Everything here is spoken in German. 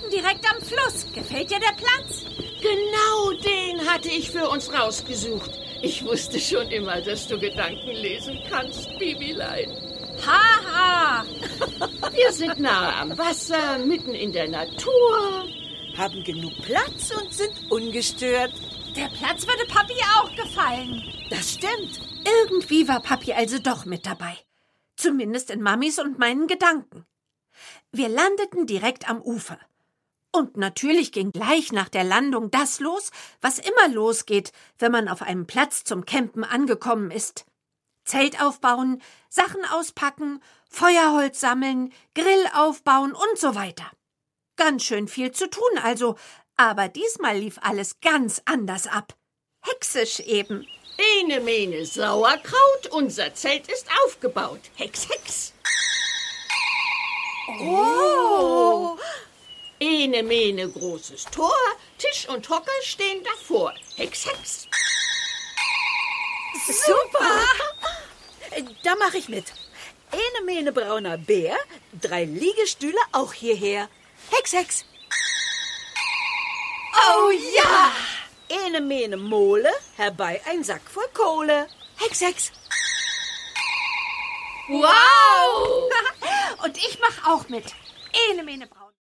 landen direkt am Fluss. Gefällt dir der Platz? Genau den hatte ich für uns rausgesucht. Ich wusste schon immer, dass du Gedanken lesen kannst, Bibilein. Haha! Wir sind nahe am Wasser, mitten in der Natur. Haben genug Platz und sind ungestört. Der Platz würde Papi auch gefallen. Das stimmt. Irgendwie war Papi also doch mit dabei. Zumindest in Mamis und meinen Gedanken. Wir landeten direkt am Ufer. Und natürlich ging gleich nach der Landung das los, was immer losgeht, wenn man auf einem Platz zum Campen angekommen ist. Zelt aufbauen, Sachen auspacken, Feuerholz sammeln, Grill aufbauen und so weiter. Ganz schön viel zu tun also, aber diesmal lief alles ganz anders ab. Hexisch eben. Ene Mene Sauerkraut, unser Zelt ist aufgebaut. Hex, Hex. Oh! Ene Mene großes Tor, Tisch und Hocker stehen davor. Hex, Hex. Super! Da mache ich mit. Ene Mene brauner Bär, 3 Liegestühle auch hierher. Hex, Hex. Oh ja! Ene Mene Mole, herbei ein Sack voll Kohle. Hex, Hex. Wow! Und ich mach auch mit. Ene Mene